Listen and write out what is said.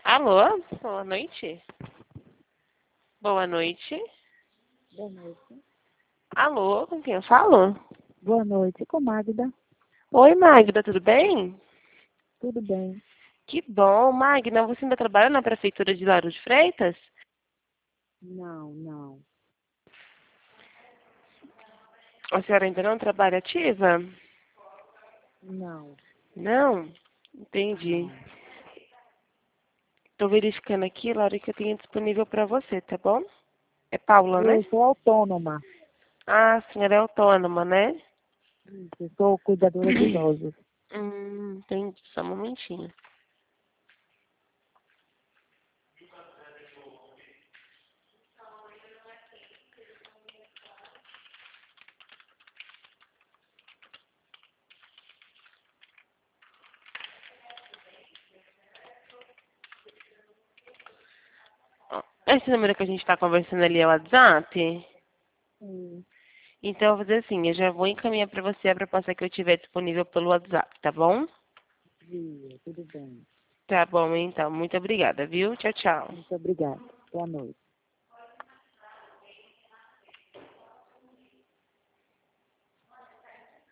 Alô? Boa noite. Boa noite. Boa noite. Alô, com quem eu falo? Boa noite, com Magda. Oi, Magda, tudo bem? Tudo bem? Que bom. Magda, você ainda trabalha na prefeitura de Lauro de Freitas? Não. A senhora ainda não trabalha ativa? Não. Não? Entendi. Estou verificando aqui, Laura, que eu tenho disponível para você, tá bom? É Paula, né? Eu sou autônoma. Ah, a senhora é autônoma, né? Eu sou cuidadora de idosos. Entendi. Só um momentinho. Ó, esse número que a gente está conversando ali é o WhatsApp? Sim. Então, eu vou fazer assim, eu já vou encaminhar para você a proposta que eu tiver disponível pelo WhatsApp, tá bom? Tudo bem. Tá bom, então. Muito obrigada, viu? Tchau, tchau. Muito obrigada. Boa noite.